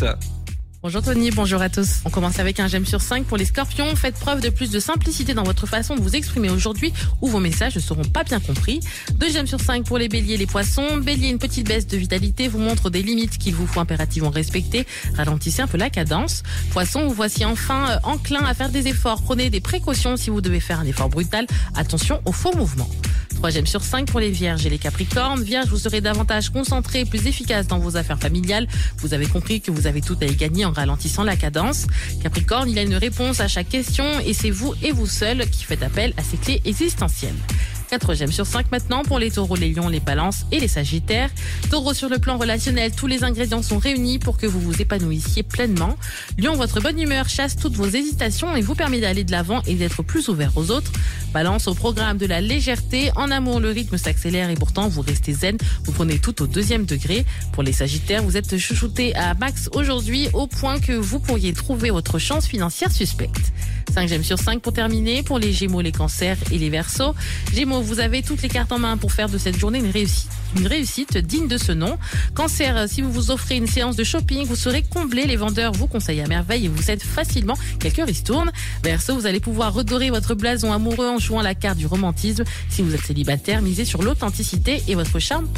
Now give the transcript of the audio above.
direct. Bonjour Tony, bonjour à tous. On commence avec un j'aime sur 5 pour les scorpions. Faites preuve de plus de simplicité dans votre façon de vous exprimer aujourd'hui ou vos messages ne seront pas bien compris. 2 j'aime sur 5 pour les béliers et les poissons. Bélier, une petite baisse de vitalité vous montre des limites qu'il vous faut impérativement respecter. Ralentissez un peu la cadence. Poissons, vous voici enfin enclin à faire des efforts. Prenez des précautions si vous devez faire un effort brutal. Attention aux faux mouvements. 3 j'aime sur 5 pour les vierges et les capricornes. Vierges, vous serez davantage concentré, plus efficace dans vos affaires familiales. Vous avez compris que vous avez tout à y gagner en ralentissant la cadence. Capricorne, il y a une réponse à chaque question et c'est vous et vous seul qui faites appel à ces clés existentielles. 4 j'aime sur 5 maintenant pour les taureaux, les lions, les balances et les sagittaires. Taureau, sur le plan relationnel, tous les ingrédients sont réunis pour que vous vous épanouissiez pleinement. Lion, votre bonne humeur chasse toutes vos hésitations et vous permet d'aller de l'avant et d'être plus ouvert aux autres. Balance, au programme de la légèreté. En amour, le rythme s'accélère et pourtant vous restez zen. Vous prenez tout au 2e degré. Pour les sagittaires, vous êtes chouchoutés à max aujourd'hui au point que vous pourriez trouver votre chance financière suspecte. 5 j'aime sur 5 pour terminer, pour les gémeaux, les cancers et les verseaux. Gémeaux, vous avez toutes les cartes en main pour faire de cette journée une réussite digne de ce nom. Cancer, si vous vous offrez une séance de shopping, vous serez comblé. Les vendeurs vous conseillent à merveille et vous cèdent facilement quelques ristournes. Verseau, vous allez pouvoir redorer votre blason amoureux en jouant la carte du romantisme. Si vous êtes célibataire, misez sur l'authenticité et votre charme